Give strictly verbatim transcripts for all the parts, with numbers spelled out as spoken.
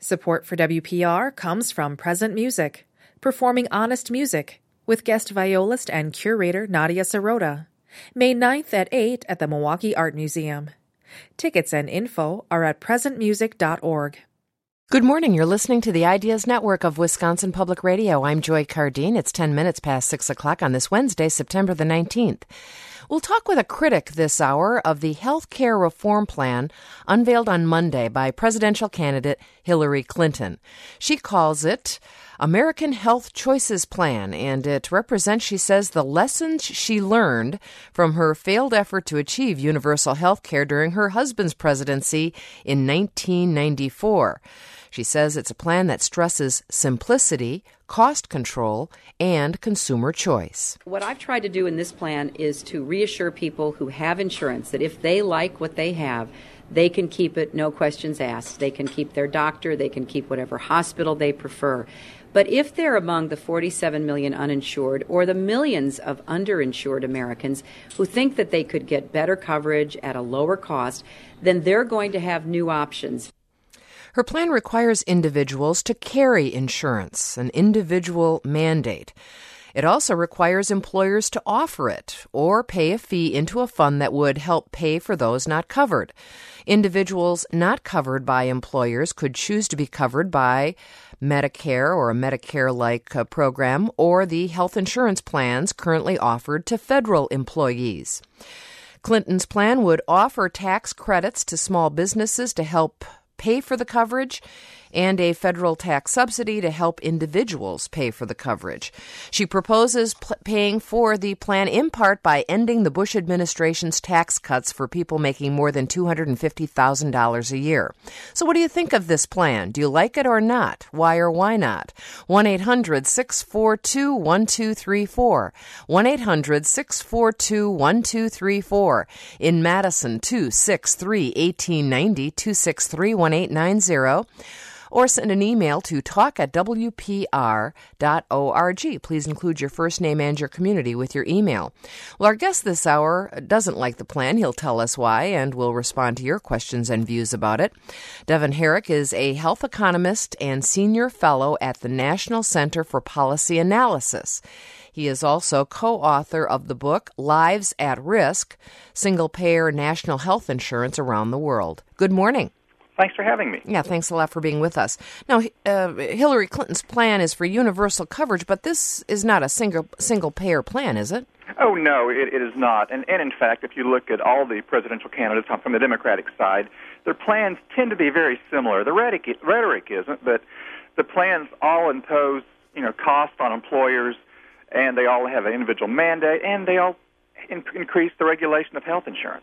Support for W P R comes from Present Music, performing honest music, with guest violist and curator Nadia Sirota. May ninth at eight at the Milwaukee Art Museum. Tickets and info are at present music dot org. Good morning. You're listening to the Ideas Network of Wisconsin Public Radio. I'm Joy Cardine. It's ten minutes past six o'clock on this Wednesday, September the nineteenth. We'll talk with a critic this hour of the health care reform plan unveiled on Monday by presidential candidate Hillary Clinton. She calls it American Health Choices Plan, and it represents, she says, the lessons she learned from her failed effort to achieve universal health care during her husband's presidency in nineteen ninety-four. She says it's a plan that stresses simplicity, cost control, and consumer choice. What I've tried to do in this plan is to reassure people who have insurance that if they like what they have, they can keep it, no questions asked. They can keep their doctor, they can keep whatever hospital they prefer. But if they're among the forty-seven million uninsured or the millions of underinsured Americans who think that they could get better coverage at a lower cost, then they're going to have new options. Her plan requires individuals to carry insurance, an individual mandate. It also requires employers to offer it or pay a fee into a fund that would help pay for those not covered. Individuals not covered by employers could choose to be covered by Medicare or a Medicare-like uh, program or the health insurance plans currently offered to federal employees. Clinton's plan would offer tax credits to small businesses to help pay for the coverage and a federal tax subsidy to help individuals pay for the coverage. She proposes p- paying for the plan in part by ending the Bush administration's tax cuts for people making more than two hundred fifty thousand dollars a year. So what do you think of this plan? Do you like it or not? Why or why not? one eight hundred six four two one two three four. one eight hundred six four two one two three four. In Madison, two six three, one eight nine zero, two six three, one eight nine zero. Or send an email to talk at w p r dot org. Please include your first name and your community with your email. Well, our guest this hour doesn't like the plan. He'll tell us why, and we'll respond to your questions and views about it. Devin Herrick is a health economist and senior fellow at the National Center for Policy Analysis. He is also co-author of the book Lives at Risk, Single-Payer National Health Insurance Around the World. Good morning. Thanks for having me. Yeah, thanks a lot for being with us. Now, uh, Hillary Clinton's plan is for universal coverage, but this is not a single single payer plan, is it? Oh, no, it, it is not. And, and in fact, if you look at all the presidential candidates from the Democratic side, their plans tend to be very similar. The rhetoric, rhetoric isn't, but the plans all impose, you know, cost on employers, and they all have an individual mandate, and they all in- increase the regulation of health insurance.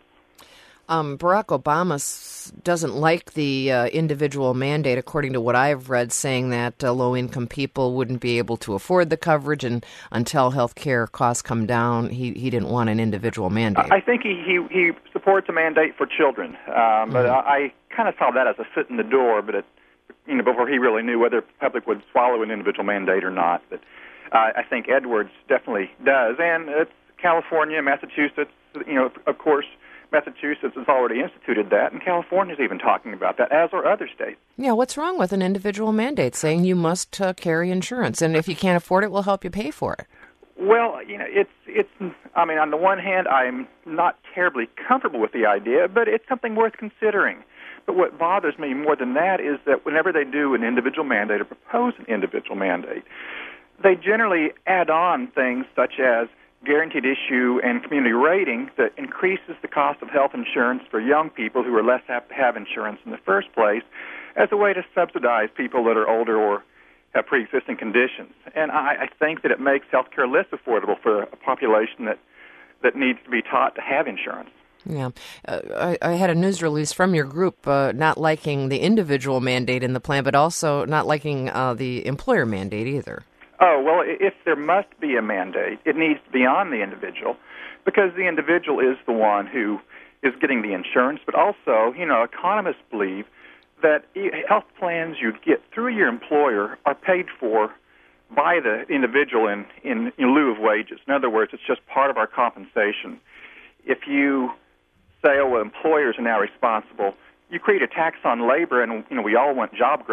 Um, Barack Obama s- doesn't like the uh, individual mandate, according to what I've read, saying that uh, low-income people wouldn't be able to afford the coverage, and until health care costs come down, he, he didn't want an individual mandate. I think he, he, he supports a mandate for children, um, mm-hmm. but I, I kind of saw that as a foot in the door, but it, you know, before he really knew whether the public would swallow an individual mandate or not. But uh, I think Edwards definitely does, and it's California, Massachusetts, you know, of course. Massachusetts has already instituted that, and California is even talking about that, as are other states. Yeah, what's wrong with an individual mandate saying you must uh, carry insurance, and if you can't afford it, we'll help you pay for it? Well, you know, it's, it's. I mean, on the one hand, I'm not terribly comfortable with the idea, but it's something worth considering. But what bothers me more than that is that whenever they do an individual mandate or propose an individual mandate, they generally add on things such as guaranteed issue and community rating that increases the cost of health insurance for young people who are less apt to have insurance in the first place as a way to subsidize people that are older or have pre-existing conditions. And I, I think that it makes health care less affordable for a population that, that needs to be taught to have insurance. Yeah. Uh, I, I had a news release from your group uh, not liking the individual mandate in the plan, but also not liking uh, the employer mandate either. Oh, well, if there must be a mandate, it needs to be on the individual, because the individual is the one who is getting the insurance. But also, you know, economists believe that health plans you get through your employer are paid for by the individual in, in, in lieu of wages. In other words, it's just part of our compensation. If you say, oh, well, employers are now responsible, you create a tax on labor, and, you know, we all want job growth.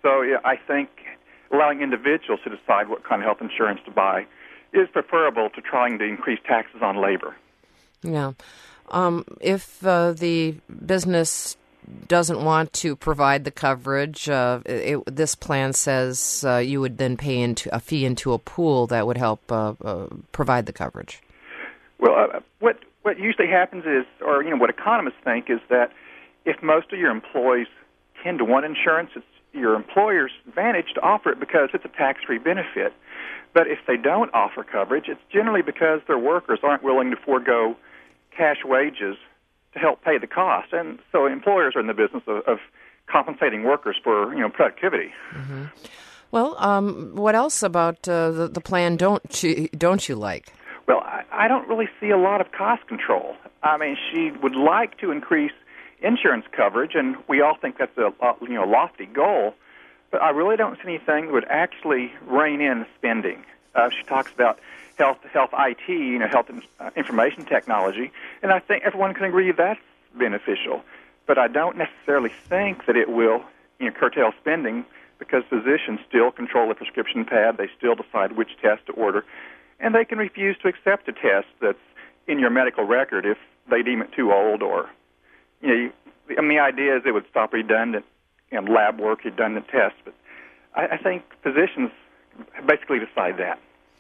So yeah, I think allowing individuals to decide what kind of health insurance to buy is preferable to trying to increase taxes on labor. Yeah. Um, if uh, the business doesn't want to provide the coverage, uh, it, this plan says uh, you would then pay into a fee into a pool that would help uh, uh, provide the coverage. Well, uh, what what usually happens is, or you know, what economists think is that if most of your employees tend to want insurance, it's your employer's advantage to offer it because it's a tax-free benefit. But if they don't offer coverage, it's generally because their workers aren't willing to forego cash wages to help pay the cost. And so employers are in the business of, of compensating workers for, you know, productivity. Mm-hmm. Well, um, what else about uh, the, the plan don't you, don't you like? Well, I, I don't really see a lot of cost control. I mean, she would like to increase insurance coverage, and we all think that's a, a you know lofty goal, but I really don't see anything that would actually rein in spending. Uh, she talks about health, health I T, you know, health uh, information technology, and I think everyone can agree that's beneficial. But I don't necessarily think that it will, you know, curtail spending because physicians still control the prescription pad. They still decide which test to order, and they can refuse to accept a test that's in your medical record if they deem it too old or, you know, you, I mean, the idea is it would stop redundant you know, lab work, redundant tests. But I, I think physicians basically decide that.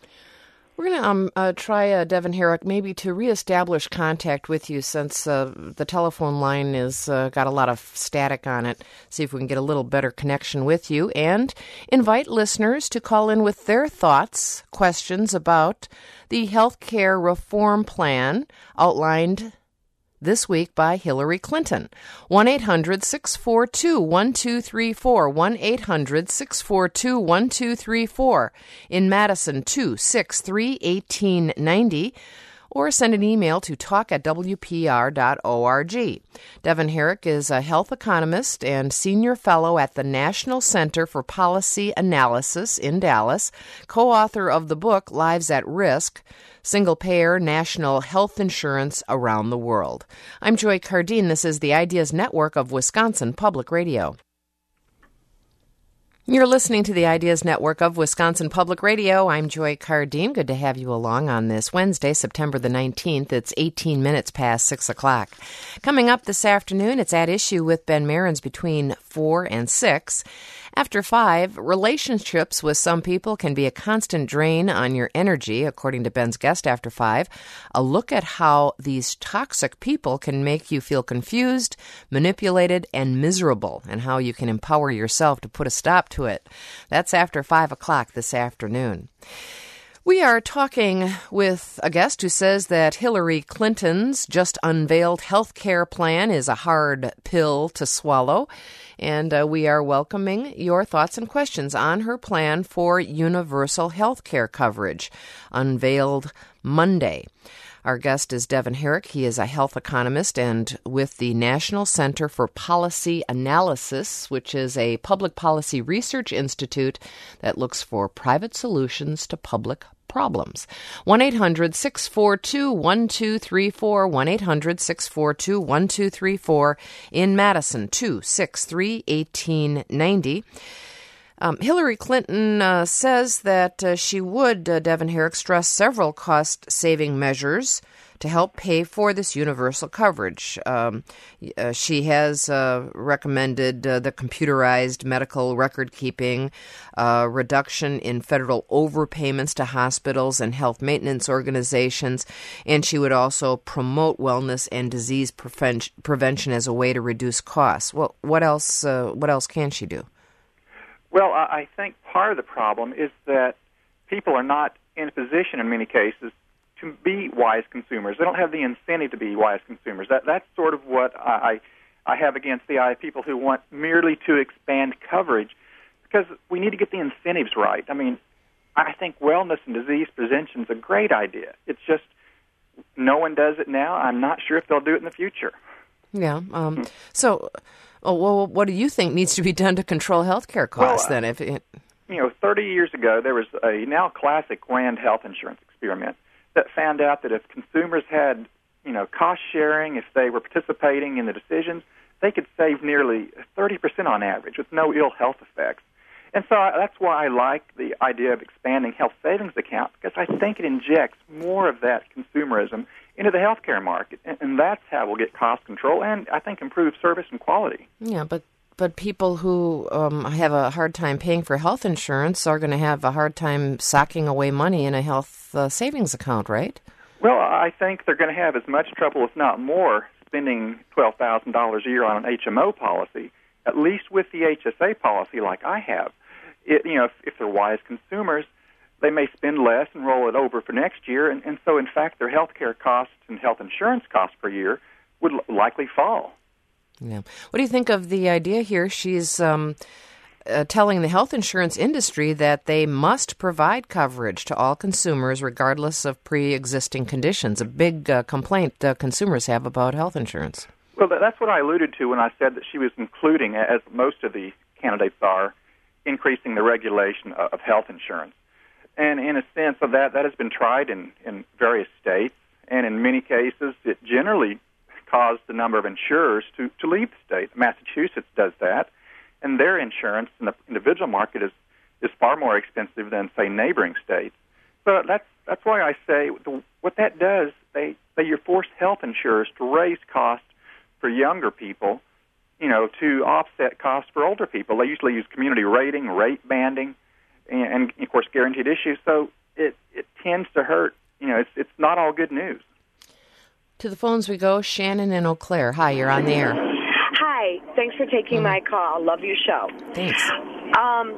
We're going to um, uh, try, uh, Devin Herrick, maybe to reestablish contact with you since uh, the telephone line has uh, got a lot of static on it, see if we can get a little better connection with you, and invite listeners to call in with their thoughts, questions about the health care reform plan outlined this week by Hillary Clinton. one eight hundred six four two one two three four, one eight hundred six four two one two three four. In Madison, two six three, one eight nine zero, or send an email to talk at w p r dot org. Devin Herrick is a health economist and senior fellow at the National Center for Policy Analysis in Dallas, co-author of the book Lives at Risk, Single-Payer National Health Insurance Around the World. I'm Joy Cardine. This is the Ideas Network of Wisconsin Public Radio. You're listening to the Ideas Network of Wisconsin Public Radio. I'm Joy Cardine. Good to have you along on this Wednesday, September the nineteenth. It's eighteen minutes past six o'clock. Coming up this afternoon, it's At Issue with Ben Marins between four and six. After five, relationships with some people can be a constant drain on your energy, according to Ben's guest after five. A look at how these toxic people can make you feel confused, manipulated, and miserable, and how you can empower yourself to put a stop to it. That's after five o'clock this afternoon. We are talking with a guest who says that Hillary Clinton's just unveiled health care plan is a hard pill to swallow. And uh, we are welcoming your thoughts and questions on her plan for universal health care coverage, unveiled Monday. Our guest is Devin Herrick. He is a health economist and with the National Center for Policy Analysis, which is a public policy research institute that looks for private solutions to public problems. one eight hundred six four two one two three four, one eight hundred six four two one two three four. In Madison, two six three, one eight nine zero. Um, Hillary Clinton uh, says that uh, she would, uh, Devin Herrick, stress several cost-saving measures to help pay for this universal coverage. Um, uh, she has uh, recommended uh, the computerized medical record keeping, uh, reduction in federal overpayments to hospitals and health maintenance organizations, and she would also promote wellness and disease preven- prevention as a way to reduce costs. Well, what else? Uh, what else can she do? Well, I think part of the problem is that people are not in a position in many cases to be wise consumers. They don't have the incentive to be wise consumers. That That's sort of what I, I have against the eye of people who want merely to expand coverage, because we need to get the incentives right. I mean, I think wellness and disease prevention is a great idea. It's just no one does it now. I'm not sure if they'll do it in the future. Yeah. Um, so... Oh, well, what do you think needs to be done to control health care costs, well, then? If it... You know, thirty years ago, there was a now classic Rand health insurance experiment that found out that if consumers had, you know, cost sharing, if they were participating in the decisions, they could save nearly thirty percent on average with no ill health effects. And so I, that's why I like the idea of expanding health savings accounts, because I think it injects more of that consumerism into the healthcare market, and, and that's how we'll get cost control and, I think, improve service and quality. Yeah, but but people who um, have a hard time paying for health insurance are going to have a hard time socking away money in a health uh, savings account, right? Well, I think they're going to have as much trouble, if not more, spending twelve thousand dollars a year on an H M O policy, at least with the H S A policy like I have. It, you know, if, if they're wise consumers, they may spend less and roll it over for next year, and, and so, in fact, their health care costs and health insurance costs per year would l- likely fall. Yeah. What do you think of the idea here? She's um, uh, telling the health insurance industry that they must provide coverage to all consumers regardless of pre-existing conditions, a big uh, complaint uh, consumers have about health insurance. Well, that's what I alluded to when I said that she was including, as most of the candidates are, increasing the regulation of health insurance. And in a sense of that, that has been tried in, in various states, and in many cases it generally caused the number of insurers to, to leave the state. Massachusetts does that, and their insurance in the individual market is, is far more expensive than, say, neighboring states. So that's that's why I say the, what that does, they, they you force health insurers to raise costs for younger people, you know, to offset costs for older people. They usually use community rating, rate banding, and, and of course, guaranteed issues. So it, it tends to hurt. You know, it's it's not all good news. To the phones we go. Shannon in Eau Claire. Hi, you're on the air. Hi. Thanks for taking mm. my call. Love your show. Thanks. Um,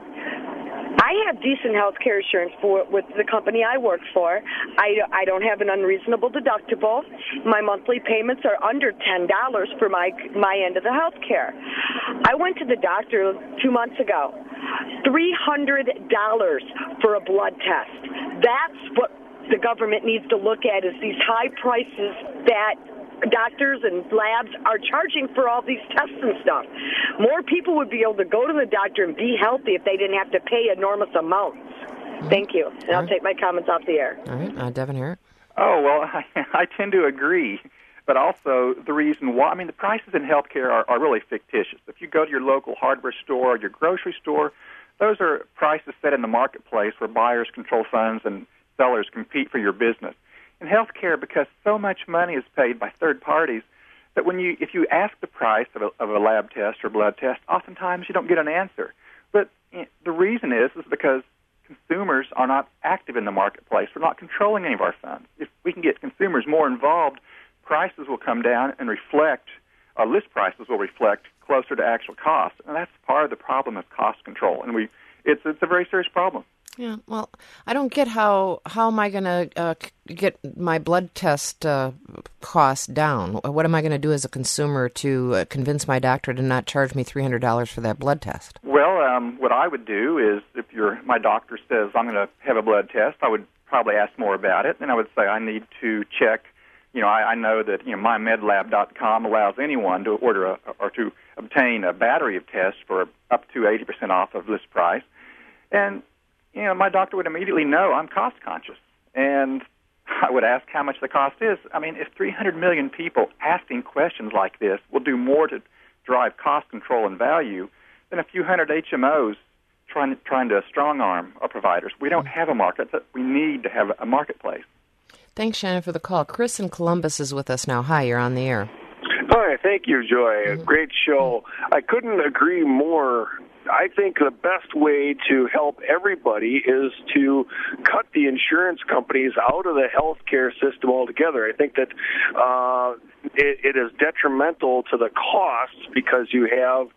I have decent health care insurance for with the company I work for. I, I don't have an unreasonable deductible. My monthly payments are under ten dollars for my my end of the health care. I went to the doctor two months ago. three hundred dollars for a blood test. That's what the government needs to look at, is these high prices that doctors and labs are charging for all these tests and stuff. More people would be able to go to the doctor and be healthy if they didn't have to pay enormous amounts. Mm-hmm. Thank you. And all I'll right. take my comments off the air. All right. Uh, Devin Harrett. Oh, well, I, I tend to agree. But also the reason why, I mean, the prices in healthcare are, are really fictitious. If you go to your local hardware store or your grocery store, those are prices set in the marketplace where buyers control funds and sellers compete for your business. In healthcare, because so much money is paid by third parties, that when you, if you ask the price of a, of a lab test or blood test, oftentimes you don't get an answer. But the reason is, is because consumers are not active in the marketplace. We're not controlling any of our funds. If we can get consumers more involved, prices will come down and reflect, uh, list prices will reflect closer to actual cost. And that's part of the problem of cost control. And we, it's, it's a very serious problem. Yeah, well, I don't get how how am I going to uh, get my blood test uh, costs down? What am I going to do as a consumer to uh, convince my doctor to not charge me three hundred dollars for that blood test? Well, um, what I would do is, if your my doctor says I'm going to have a blood test, I would probably ask more about it, and I would say I need to check. You know, I, I know that you know my med lab dot com allows anyone to order a, or to obtain a battery of tests for up to eighty percent off of list price, and you know, my doctor would immediately know I'm cost conscious, and I would ask how much the cost is. I mean, if three hundred million people asking questions like this will do more to drive cost control and value than a few hundred H M Os trying, trying to strong-arm our providers. We don't have a market. We need to have a marketplace. Thanks, Shannon, for the call. Chris in Columbus is with us now. Hi, you're on the air. Hi, thank you, Joy. A great show. I couldn't agree more. I think the best way to help everybody is to cut the insurance companies out of the healthcare system altogether. I think that uh, it, it is detrimental to the costs because you have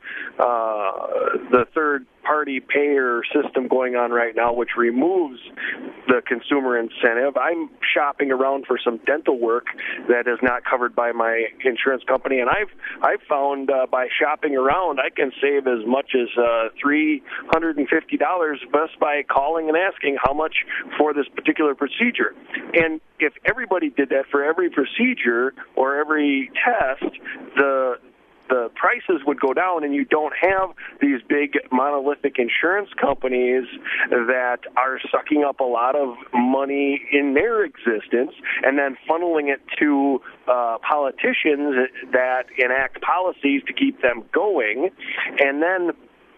uh, the third-party payer system going on right now, which removes the consumer incentive. I'm shopping around for some dental work that is not covered by my insurance company, and I've I've found uh, by shopping around I can save as much as uh, three hundred fifty dollars just by calling and asking how much for this particular procedure. And if everybody did that for every procedure or every test, the the prices would go down, and you don't have these big monolithic insurance companies that are sucking up a lot of money in their existence and then funneling it to uh, politicians that enact policies to keep them going. And then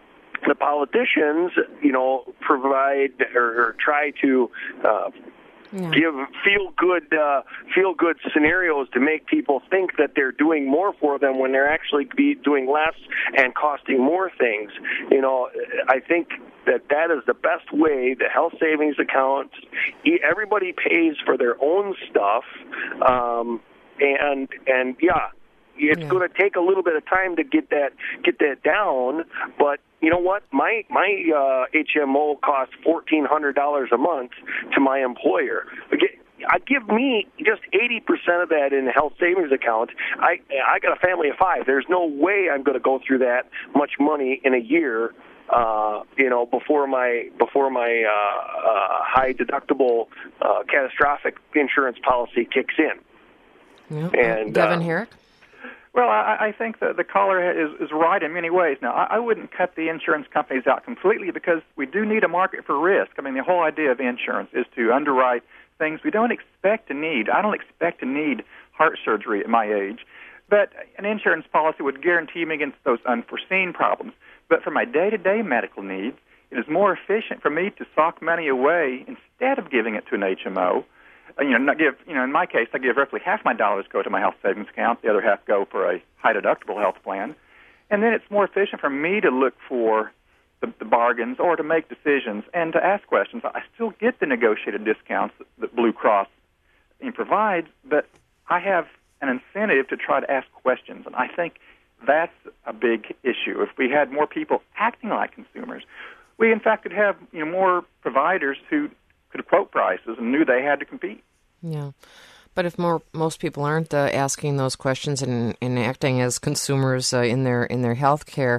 the politicians, you know, provide or, or try to uh, yeah. give feel-good uh, feel-good scenarios to make people think that they're doing more for them when they're actually be doing less and costing more things. You know, I think that that is the best way. The health savings accounts, everybody pays for their own stuff, um, and and yeah, it's yeah. going to take a little bit of time to get that get that down. But you know what? My my uh, H M O costs fourteen hundred dollars a month to my employer. I give me just eighty percent of that in the health savings account. I I got a family of five. There's no way I'm going to go through that much money in a year. Uh, you know, before my before my uh, uh, high deductible uh, catastrophic insurance policy kicks in. Yep. And Devin uh, Herrick? Well, I, I think that the caller is, is right in many ways. Now, I, I wouldn't cut the insurance companies out completely because we do need a market for risk. I mean, the whole idea of insurance is to underwrite things we don't expect to need. I don't expect to need heart surgery at my age, but an insurance policy would guarantee me against those unforeseen problems. But for my day-to-day medical needs, it is more efficient for me to sock money away instead of giving it to an H M O. You know, not give. You know, in my case, I give roughly half my dollars go to my health savings account. The other half go for a high-deductible health plan. And then it's more efficient for me to look for the, the bargains or to make decisions and to ask questions. I still get the negotiated discounts that, that Blue Cross provides, but I have an incentive to try to ask questions. And I think that's a big issue. If we had more people acting like consumers, we, in fact, could have you know more providers who could quote prices and knew they had to compete. Yeah. But if more most people aren't uh, asking those questions and, and acting as consumers uh, in their in their health care,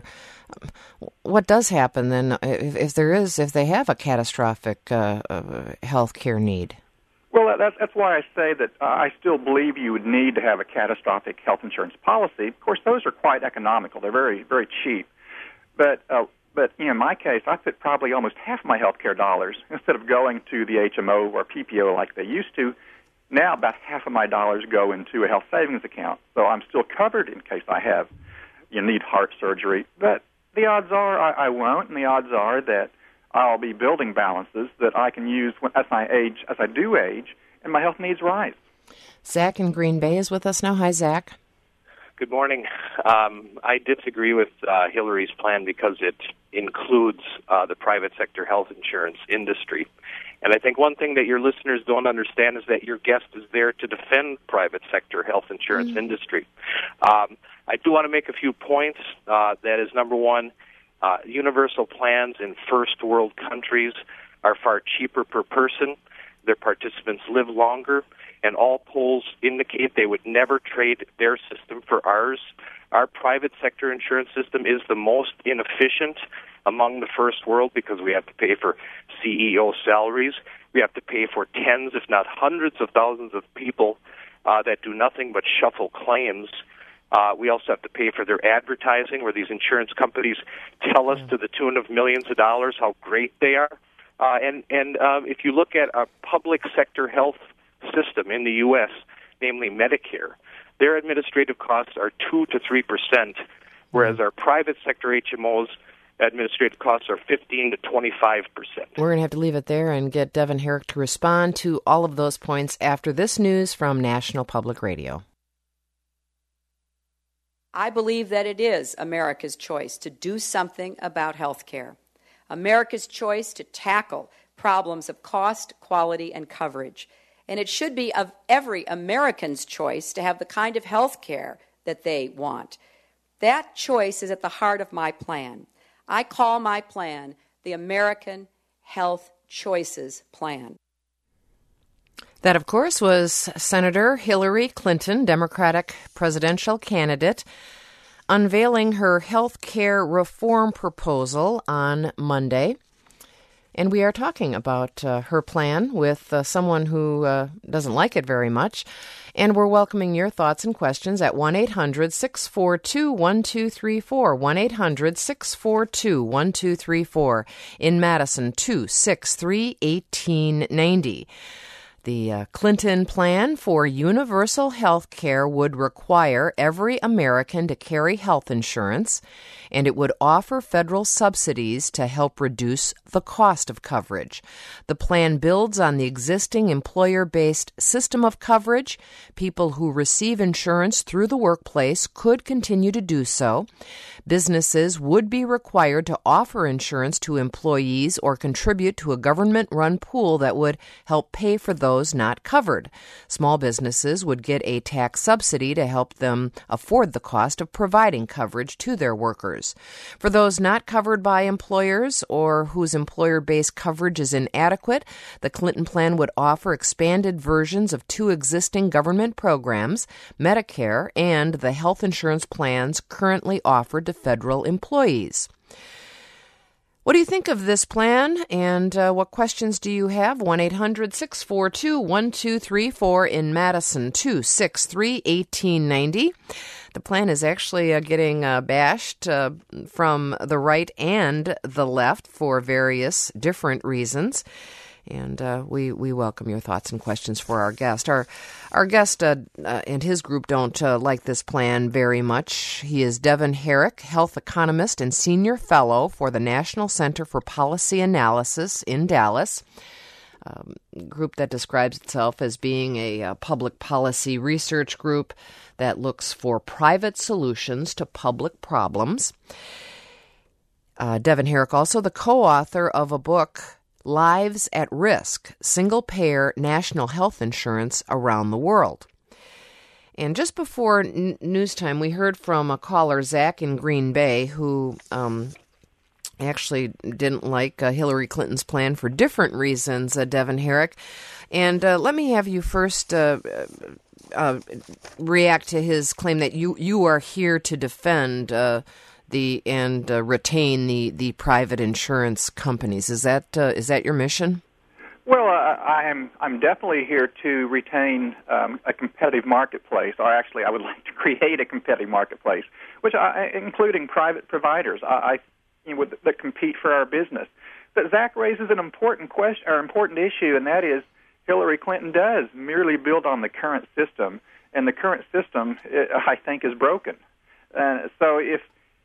what does happen then if, if there is, if they have a catastrophic uh, uh, health care need? Well, that's, that's why I say that uh, I still believe you would need to have a catastrophic health insurance policy. Of course, those are quite economical. They're very, very cheap. But, uh, but you know, in my case, I put probably almost half of my health care dollars, instead of going to the H M O or P P O like they used to, now about half of my dollars go into a health savings account. So I'm still covered in case I have, you know, need heart surgery. But the odds are I, I won't, and the odds are that I'll be building balances that I can use when, as I age, as I do age, and my health needs rise. Zach in Green Bay is with us now. Hi, Zach. Good morning. Um, I disagree with uh, Hillary's plan because it includes uh, the private sector health insurance industry. And I think one thing that your listeners don't understand is that your guest is there to defend private sector health insurance mm-hmm. industry. Um, I do want to make a few points. Uh, that is, number one, Uh, universal plans in first world countries are far cheaper per person. Their participants live longer, and all polls indicate they would never trade their system for ours. Our private sector insurance system is the most inefficient among the first world because we have to pay for C E O salaries. We have to pay for tens, if not hundreds of thousands of people uh, that do nothing but shuffle claims. Uh, we also have to pay for their advertising, where these insurance companies tell us to the tune of millions of dollars how great they are. Uh, and and uh, if you look at a public sector health system in the U S, namely Medicare, their administrative costs are two to three percent, whereas our private sector H M Os administrative costs are fifteen to twenty-five percent. We're going to have to leave it there and get Devin Herrick to respond to all of those points after this news from National Public Radio. I believe that it is America's choice to do something about health care. America's choice to tackle problems of cost, quality, and coverage. And it should be of every American's choice to have the kind of health care that they want. That choice is at the heart of my plan. I call my plan the American Health Choices Plan. That, of course, was Senator Hillary Clinton, Democratic presidential candidate, unveiling her health care reform proposal on Monday. And we are talking about uh, her plan with uh, someone who uh, doesn't like it very much. And we're welcoming your thoughts and questions at one eight hundred six four two one two three four, one eight hundred six four two one two three four, in Madison, two six three one eight nine zero. The uh, Clinton plan for universal health care would require every American to carry health insurance, and it would offer federal subsidies to help reduce the cost of coverage. The plan builds on the existing employer-based system of coverage. People who receive insurance through the workplace could continue to do so. Businesses would be required to offer insurance to employees or contribute to a government-run pool that would help pay for those not covered. Small businesses would get a tax subsidy to help them afford the cost of providing coverage to their workers. For those not covered by employers or whose employer-based coverage is inadequate, the Clinton plan would offer expanded versions of two existing government programs, Medicare and the health insurance plans currently offered to federal employees. What do you think of this plan, and uh, what questions do you have? one eight hundred six four two one two three four in Madison, two six three one eight nine zero. The plan is actually uh, getting uh, bashed uh, from the right and the left for various different reasons. And uh, we, we welcome your thoughts and questions for our guest. Our our guest uh, uh, and his group don't uh, like this plan very much. He is Devin Herrick, health economist and senior fellow for the National Center for Policy Analysis in Dallas, um, a group that describes itself as being a, a public policy research group that looks for private solutions to public problems. Uh, Devin Herrick, also the co-author of a book, Lives at Risk, Single-Payer National Health Insurance Around the World. And just before n- news time, we heard from a caller, Zach in Green Bay, who um, actually didn't like uh, Hillary Clinton's plan for different reasons, uh, Devin Herrick. And uh, let me have you first uh, uh, react to his claim that you, you are here to defend uh The and uh, retain the, the private insurance companies. Is that uh, is that your mission? Well, uh, I am. I'm definitely here to retain um, a competitive marketplace, or actually, I would like to create a competitive marketplace, which I, including private providers, I, I you know, that compete for our business. But Zach raises an important question, or important issue, and that is Hillary Clinton does merely build on the current system, and the current system, I think, is broken. Uh, so if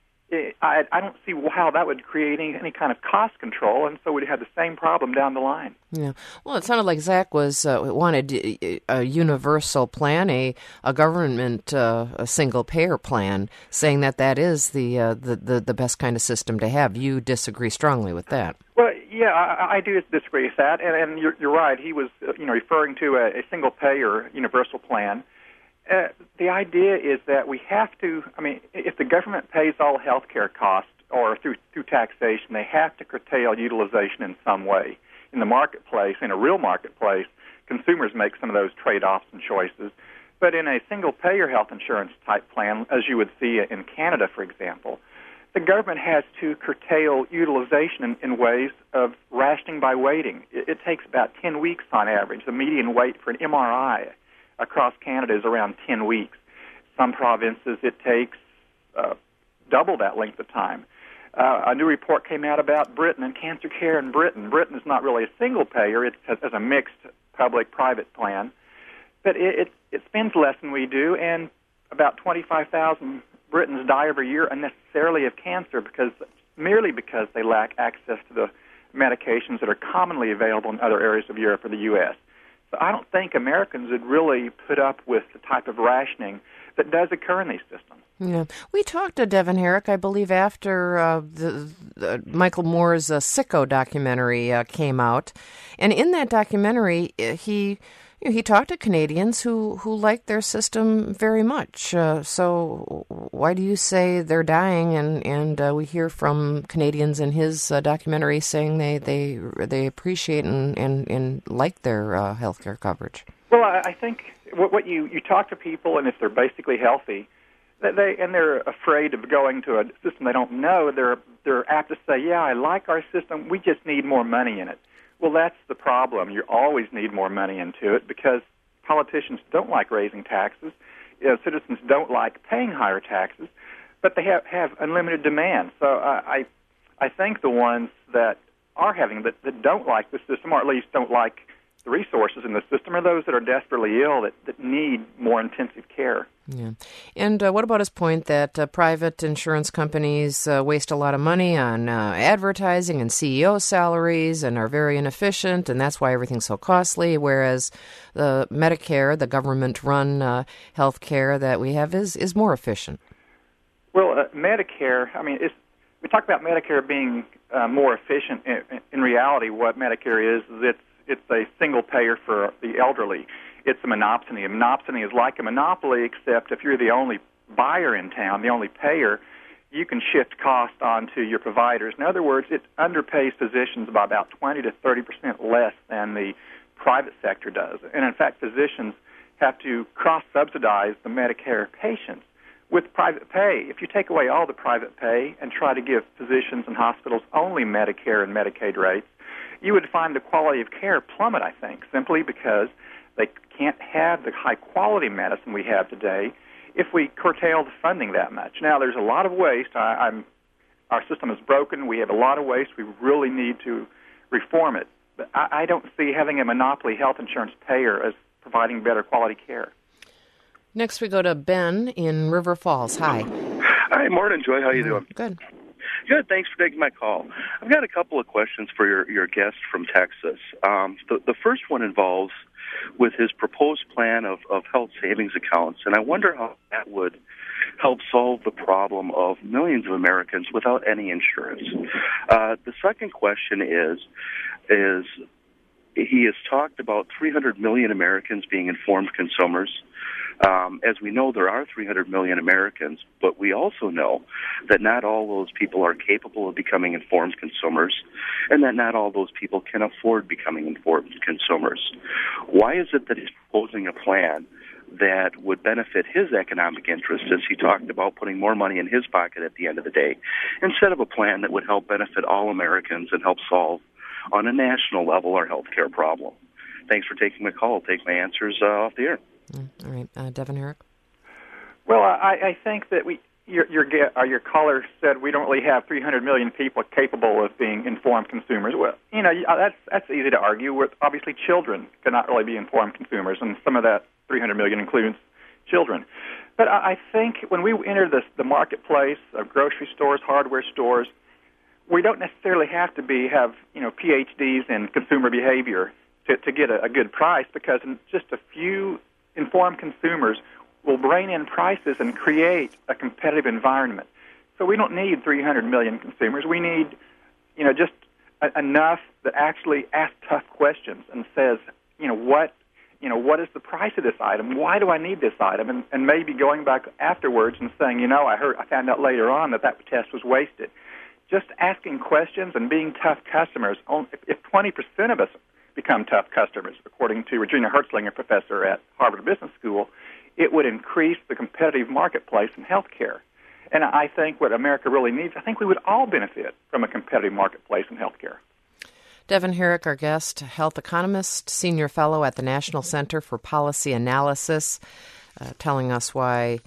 I, I don't see how that would create any, any kind of cost control, and so we'd have the same problem down the line. Yeah. Well, it sounded like Zach was uh, wanted a universal plan, a a government uh, a single payer plan, saying that that is the, uh, the the the best kind of system to have. You disagree strongly with that. Well, yeah, I, I do disagree with that, and, and you're, you're right. He was, you know, referring to a, a single payer universal plan. Uh, the idea is that we have to, I mean, if the government pays all health care costs or through through taxation, they have to curtail utilization in some way. In the marketplace, in a real marketplace, consumers make some of those trade-offs and choices. But in a single-payer health insurance type plan, as you would see in Canada, for example, the government has to curtail utilization in, in ways of rationing by waiting. It, it takes about ten weeks on average. The median wait for an M R I across Canada is around ten weeks. Some provinces, it takes uh, double that length of time. Uh, a new report came out about Britain and cancer care in Britain. Britain is not really a single payer. It's as a mixed public-private plan. But it, it, it spends less than we do, and about twenty-five thousand Britons die every year unnecessarily of cancer because merely because they lack access to the medications that are commonly available in other areas of Europe or the U S So I don't think Americans would really put up with the type of rationing that does occur in these systems. Yeah, we talked to Devin Herrick, I believe, after uh, the, the Michael Moore's uh, Sicko documentary uh, came out, and in that documentary, he you know, he talked to Canadians who who like their system very much. Uh, so why do you say they're dying? And and uh, we hear from Canadians in his uh, documentary saying they they they appreciate and and, and like their uh, health care coverage. Well, I, I think what, what you you talk to people, and if they're basically healthy, that they and they're afraid of going to a system they don't know, they're they're apt to say, "Yeah, I like our system. We just need more money in it." Well, that's the problem. You always need more money into it because politicians don't like raising taxes. You know, citizens don't like paying higher taxes, but they have, have unlimited demand. So uh, I I think the ones that are having, that, that don't like the system, or at least don't like the the resources in the system are those that are desperately ill that, that need more intensive care. Yeah. And uh, what about his point that uh, private insurance companies uh, waste a lot of money on uh, advertising and C E O salaries and are very inefficient, and that's why everything's so costly, whereas the Medicare, the government-run uh, health care that we have, is, is more efficient? Well, uh, Medicare, I mean, it's, we talk about Medicare being uh, more efficient. In, in reality, what Medicare is, is it's, it's a single payer for the elderly. It's a monopsony. A monopsony is like a monopoly, except if you're the only buyer in town, the only payer, you can shift cost onto your providers. In other words, it underpays physicians by about twenty to thirty percent less than the private sector does. And in fact, physicians have to cross-subsidize the Medicare patients with private pay. If you take away all the private pay and try to give physicians and hospitals only Medicare and Medicaid rates, you would find the quality of care plummet, I think, simply because they can't have the high-quality medicine we have today if we curtail the funding that much. Now, there's a lot of waste. I, I'm, our system is broken. We have a lot of waste. We really need to reform it. But I, I don't see having a monopoly health insurance payer as providing better quality care. Next, we go to Ben in River Falls. Hi. Hi, morning, Joy. How you doing? Good. Good. Thanks for taking my call. I've got a couple of questions for your, your guest from Texas. Um, the, the first one involves with his proposed plan of, of health savings accounts, and I wonder how that would help solve the problem of millions of Americans without any insurance. Uh, the second question is, is he has talked about three hundred million Americans being informed consumers. Um, as we know, there are three hundred million Americans, but we also know that not all those people are capable of becoming informed consumers, and that not all those people can afford becoming informed consumers. Why is it that he's proposing a plan that would benefit his economic interests, as he talked about putting more money in his pocket at the end of the day, instead of a plan that would help benefit all Americans and help solve, on a national level, our health care problem? Thanks for taking my call. I'll take my answers uh, off the air. All right. Uh, Devin Herrick? Well, I, I think that we your your, uh, your caller said we don't really have three hundred million people capable of being informed consumers. Well, you know, that's that's easy to argue. With obviously, children cannot really be informed consumers, and some of that three hundred million includes children. But I, I think when we enter this, the marketplace of grocery stores, hardware stores, we don't necessarily have to be have you know P H Ds in consumer behavior to, to get a, a good price, because in just a few informed consumers will rein in prices and create a competitive environment. So we don't need three hundred million consumers. We need, you know, just a, enough that actually asks tough questions and says, you know, what, you know, what is the price of this item? Why do I need this item? And, and maybe going back afterwards and saying, you know, I heard, I found out later on that that test was wasted. Just asking questions and being tough customers. If twenty percent of us become tough customers, according to Regina Hertzlinger, professor at Harvard Business School, it would increase the competitive marketplace in healthcare. And I think what America really needs, I think we would all benefit from a competitive marketplace in healthcare. Devin Herrick, our guest, health economist, senior fellow at the National Center for Policy Analysis, uh, telling us why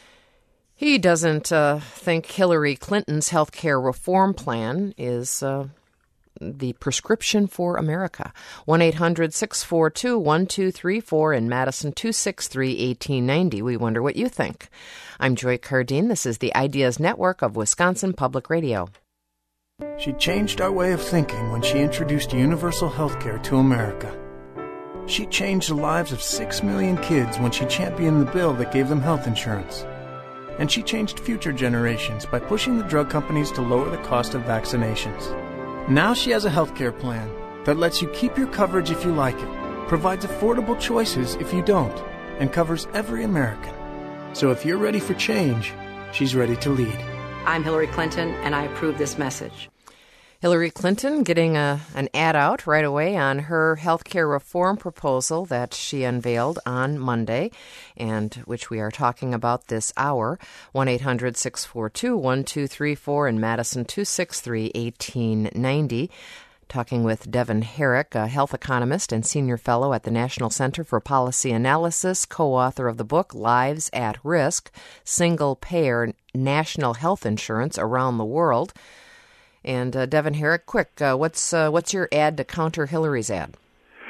he doesn't uh, think Hillary Clinton's health care reform plan is uh, the prescription for America. one eight hundred six four two one two three four in Madison, two six three, one eight nine zero. We wonder what you think. I'm Joy Cardine. This is the Ideas Network of Wisconsin Public Radio. She changed our way of thinking when she introduced universal health care to America. She changed the lives of six million kids when she championed the bill that gave them health insurance. And she changed future generations by pushing the drug companies to lower the cost of vaccinations. Now she has a health care plan that lets you keep your coverage if you like it, provides affordable choices if you don't, and covers every American. So if you're ready for change, she's ready to lead. I'm Hillary Clinton, and I approve this message. Hillary Clinton getting a, an ad out right away on her health care reform proposal that she unveiled on Monday, and which we are talking about this hour. one eight hundred six four two one two three four in Madison, two six three, one eight nine zero. Talking with Devin Herrick, a health economist and senior fellow at the National Center for Policy Analysis, co-author of the book Lives at Risk, Single-Payer National Health Insurance Around the World. And uh, Devin Herrick, quick, uh, what's uh, what's your ad to counter Hillary's ad?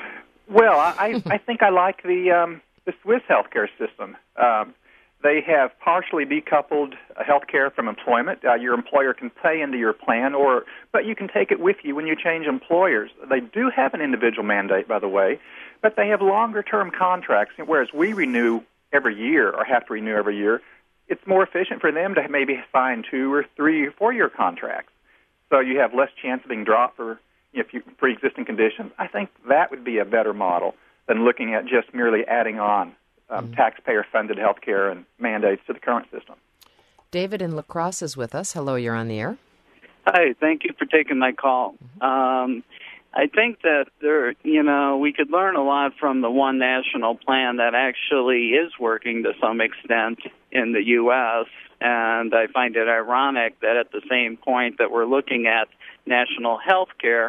Well, I, I think I like the um, the Swiss healthcare system. Um, they have partially decoupled uh, healthcare from employment. Uh, your employer can pay into your plan, or but you can take it with you when you change employers. They do have an individual mandate, by the way, but they have longer-term contracts, whereas we renew every year or have to renew every year. It's more efficient for them to maybe sign two or three or four-year contracts, so you have less chance of being dropped for if you pre-existing conditions. I think that would be a better model than looking at just merely adding on um, mm-hmm. taxpayer-funded health care and mandates to the current system. David in La Crosse is with us. Hello, you're on the air. Hi, thank you for taking my call. Mm-hmm. Um, I think that there, you know, we could learn a lot from the one national plan that actually is working to some extent in the U S, and I find it ironic that at the same point that we're looking at national health care,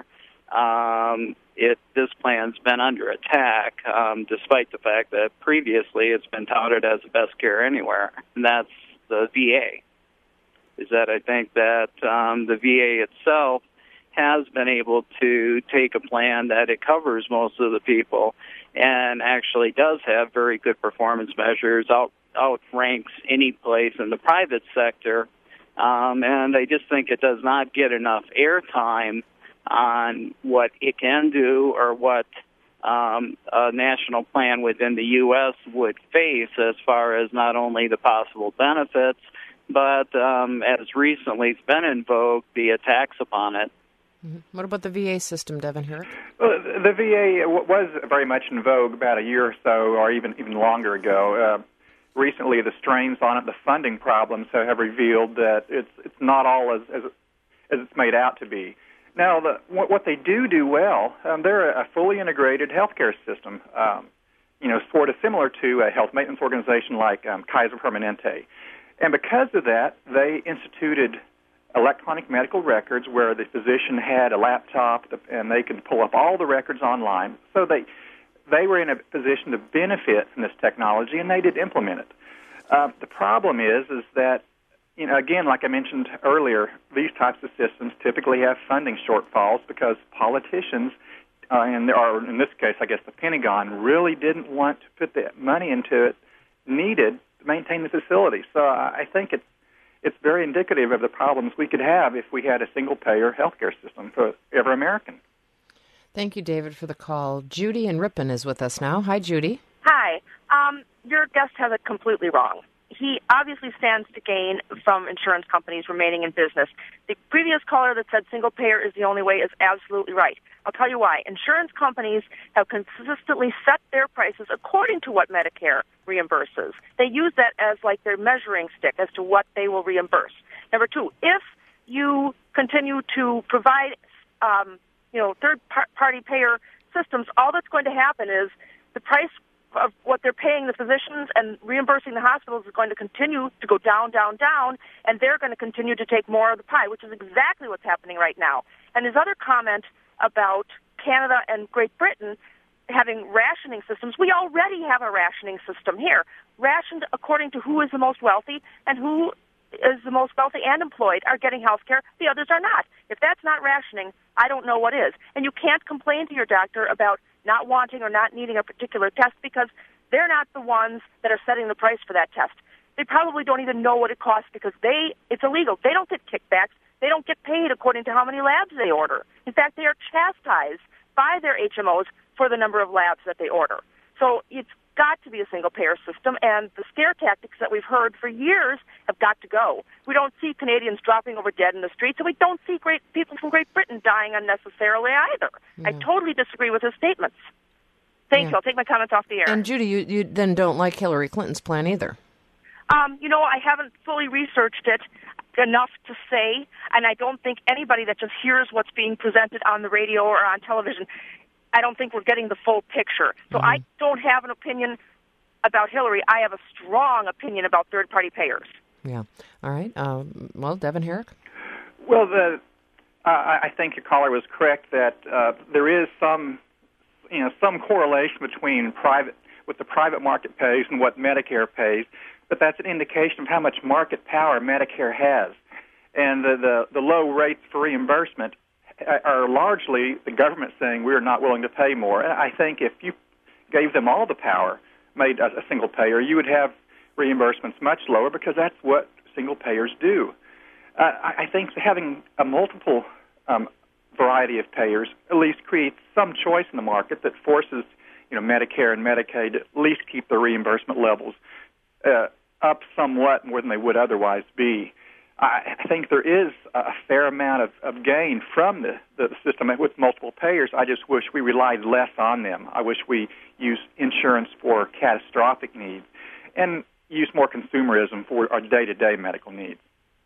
um, it, this plan's been under attack, um, despite the fact that previously it's been touted as the best care anywhere, and that's the V A. Is that I think that um, the V A itself has been able to take a plan that it covers most of the people and actually does have very good performance measures, out, outranks any place in the private sector. Um, and I just think it does not get enough airtime on what it can do or what um, a national plan within the U S would face as far as not only the possible benefits, but um, as recently it's been in vogue, the attacks upon it. Mm-hmm. What about the V A system, Devin Herrick? Well, the V A was very much in vogue about a year or so, or even even longer ago. Uh, recently, the strains on it, the funding problems have revealed that it's it's not all as as, as it's made out to be. Now, the, what, what they do do well, um, they're a fully integrated healthcare system. Um, you know, sort of similar to a health maintenance organization like um, Kaiser Permanente, and because of that, they instituted electronic medical records where the physician had a laptop and they could pull up all the records online. So they they were in a position to benefit from this technology, and they did implement it. Uh, the problem is, is that, you know, again, like I mentioned earlier, these types of systems typically have funding shortfalls because politicians, uh, and there are, in this case, I guess the Pentagon, really didn't want to put the money into it needed to maintain the facility. So I think it's It's very indicative of the problems we could have if we had a single-payer healthcare system for every American. Thank you, David, for the call. Judy in Ripon is with us now. Hi, Judy. Hi. Um, your guest has it completely wrong. He obviously stands to gain from insurance companies remaining in business. The previous caller that said single-payer is the only way is absolutely right. I'll tell you why. Insurance companies have consistently set their prices according to what Medicare reimburses. They use that as like their measuring stick as to what they will reimburse. Number two, if you continue to provide, um, you know, third-party payer systems, all that's going to happen is the price of what they're paying the physicians and reimbursing the hospitals is going to continue to go down, down, down, and they're going to continue to take more of the pie, which is exactly what's happening right now. And his other comment about Canada and Great Britain having rationing systems, we already have a rationing system here, rationed according to who is the most wealthy, and who is the most wealthy and employed are getting health care, the others are not. If that's not rationing, I don't know what is. And you can't complain to your doctor about not wanting or not needing a particular test because they're not the ones that are setting the price for that test. They probably don't even know what it costs because they it's illegal. They don't get kickbacks. They don't get paid according to how many labs they order. In fact, they are chastised by their H M Os for the number of labs that they order. So it's got to be a single-payer system, and the scare tactics that we've heard for years have got to go. We don't see Canadians dropping over dead in the streets, and we don't see great people from Great Britain dying unnecessarily either. Yeah. I totally disagree with his statements. Thank yeah. you. I'll take my comments off the air. And, Judy, you, you then don't like Hillary Clinton's plan either. Um, you know, I haven't fully researched it enough to say, and I don't think anybody that just hears what's being presented on the radio or on television, I don't think we're getting the full picture. So mm-hmm. I don't have an opinion about Hillary. I have a strong opinion about third-party payers. Yeah. All right. Um, well, Devin Herrick? Well, the, uh, I think your caller was correct that uh, there is some, you know, some correlation between private, what the private market pays and what Medicare pays, but that's an indication of how much market power Medicare has. And the, the, the low rates for reimbursement are largely the government saying we're not willing to pay more. And I think if you gave them all the power, made a, a single payer, you would have reimbursements much lower because that's what single payers do. Uh, I, I think having a multiple um, variety of payers at least creates some choice in the market that forces, you know, Medicare and Medicaid to at least keep the reimbursement levels uh, up somewhat more than they would otherwise be. I, I think there is a fair amount of, of gain from the, the system with multiple payers. I just wish we relied less on them. I wish we used insurance for catastrophic needs and use more consumerism for our day-to-day medical needs.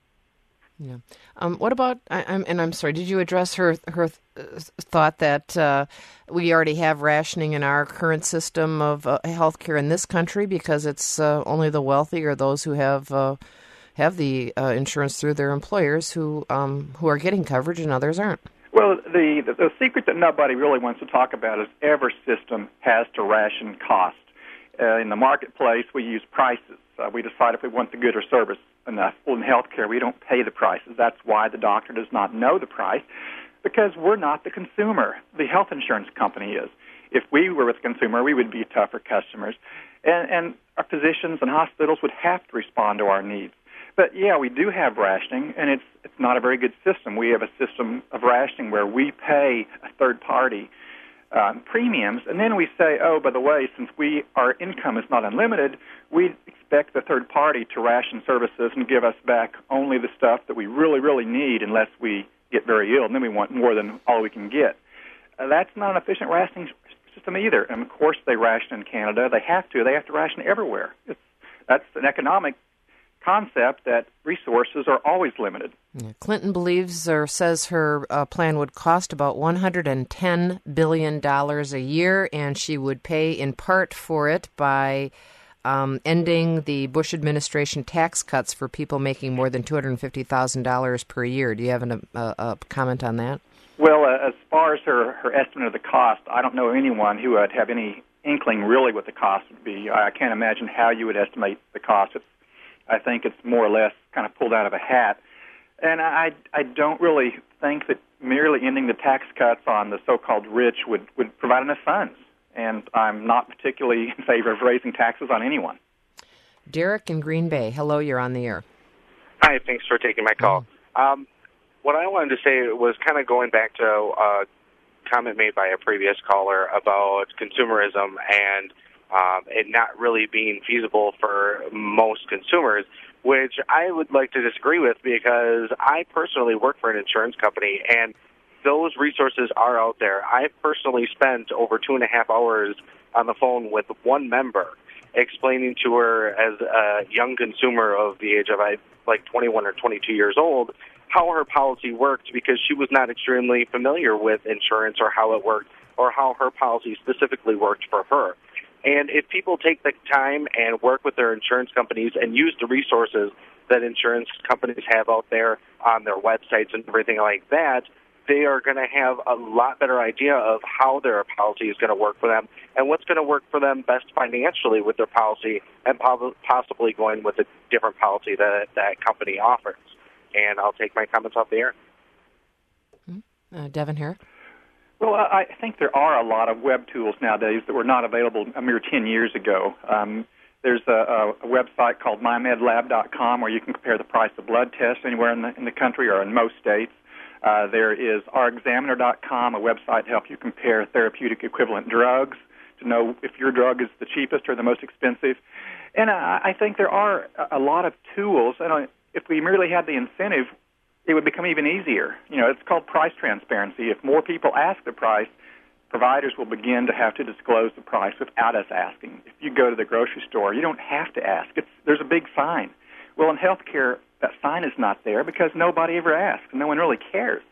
Yeah. Um, what about? I, I'm, and I'm sorry. Did you address her her th- thought that uh, we already have rationing in our current system of uh, health care in this country because it's uh, only the wealthy or those who have uh, have the uh, insurance through their employers who um, who are getting coverage and others aren't? Well, the, the the secret that nobody really wants to talk about is every system has to ration cost. Uh, in the marketplace, we use prices. Uh, we decide if we want the good or service enough. Well, in healthcare, we don't pay the prices. That's why the doctor does not know the price, because we're not the consumer. The health insurance company is. If we were with the consumer, we would be tougher customers, and, and our physicians and hospitals would have to respond to our needs. But, yeah, we do have rationing, and it's it's not a very good system. We have a system of rationing where we pay a third party um, premiums, and then we say, oh, by the way, since we our income is not unlimited, we expect the third party to ration services and give us back only the stuff that we really, really need unless we get very ill, and then we want more than all we can get. Uh, that's not an efficient rationing system either. And, of course, they ration in Canada. They have to. They have to ration everywhere. It's, that's an economic concept that resources are always limited. Yeah. Clinton believes or says her uh, plan would cost about one hundred ten billion dollars a year, and she would pay in part for it by um, ending the Bush administration tax cuts for people making more than two hundred fifty thousand dollars per year. Do you have an, a, a comment on that? Well, uh, as far as her, her estimate of the cost, I don't know anyone who would have any inkling really what the cost would be. I can't imagine how you would estimate the cost. It's I think it's more or less kind of pulled out of a hat. And I, I don't really think that merely ending the tax cuts on the so-called rich would, would provide enough funds. And I'm not particularly in favor of raising taxes on anyone. Derek in Green Bay. Hello, you're on the air. Hi, thanks for taking my call. Um, what I wanted to say was kind of going back to a comment made by a previous caller about consumerism and Um, it not really being feasible for most consumers, which I would like to disagree with because I personally work for an insurance company, and those resources are out there. I personally spent over two and a half hours on the phone with one member explaining to her as a young consumer of the age of like twenty-one or twenty-two years old how her policy worked because she was not extremely familiar with insurance or how it worked or how her policy specifically worked for her. And if people take the time and work with their insurance companies and use the resources that insurance companies have out there on their websites and everything like that, they are going to have a lot better idea of how their policy is going to work for them and what's going to work for them best financially with their policy and possibly going with a different policy that that company offers. And I'll take my comments off the air. Uh, Devin here. Well, I think there are a lot of web tools nowadays that were not available a mere ten years ago. Um, there's a, a website called my med lab dot com where you can compare the price of blood tests anywhere in the, in the country or in most states. Uh, there is r examiner dot com, a website to help you compare therapeutic equivalent drugs to know if your drug is the cheapest or the most expensive. And uh, I think there are a lot of tools. And if we merely had the incentive, it would become even easier. You know, it's called price transparency. If more people ask the price, providers will begin to have to disclose the price without us asking. If you go to the grocery store, you don't have to ask. It's, there's a big sign. Well, in healthcare, that sign is not there because nobody ever asks. No one really cares.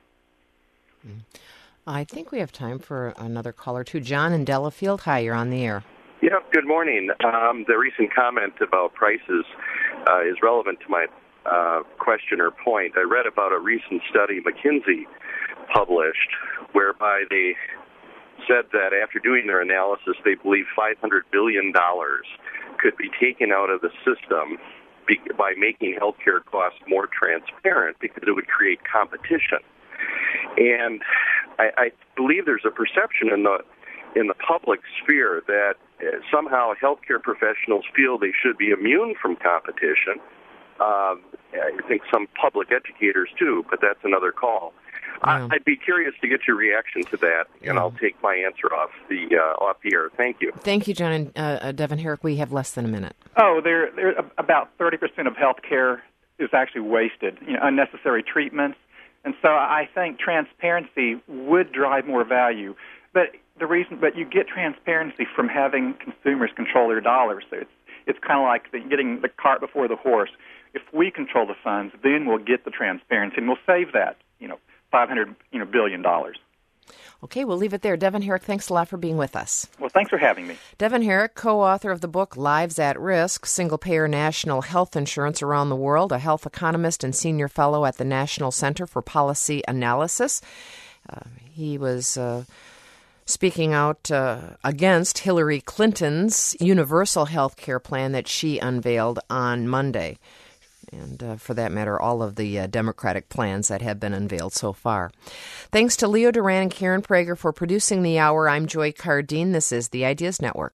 I think we have time for another caller, too. John in Delafield. Hi, you're on the air. Yeah, good morning. Um, the recent comment about prices uh, is relevant to my Uh, question or point. I read about a recent study McKinsey published whereby they said that after doing their analysis, they believe five hundred billion dollars could be taken out of the system be- by making healthcare costs more transparent because it would create competition. And I, I believe there's a perception in the in the public sphere that uh, somehow healthcare professionals feel they should be immune from competition. Um, I think some public educators do, but that's another call. Yeah. I'd be curious to get your reaction to that, and yeah. I'll take my answer off the uh, off the air. Thank you. Thank you, John. And uh, Devin Herrick, we have less than a minute. Oh, there, there about thirty percent of health care is actually wasted, you know, unnecessary treatments. And so I think transparency would drive more value. But the reason, but you get transparency from having consumers control their dollars. So it's it's kind of like the, getting the cart before the horse. If we control the funds, then we'll get the transparency, and we'll save that, you know, five hundred you know billion dollars. Okay, we'll leave it there. Devin Herrick, thanks a lot for being with us. Well, thanks for having me. Devin Herrick, co-author of the book Lives at Risk, Single-Payer National Health Insurance Around the World, a health economist and senior fellow at the National Center for Policy Analysis. Uh, he was uh, speaking out uh, against Hillary Clinton's universal health care plan that she unveiled on Monday. And uh, for that matter, all of the uh, Democratic plans that have been unveiled so far. Thanks to Leo Duran and Karen Prager for producing the hour. I'm Joy Cardine. This is the Ideas Network.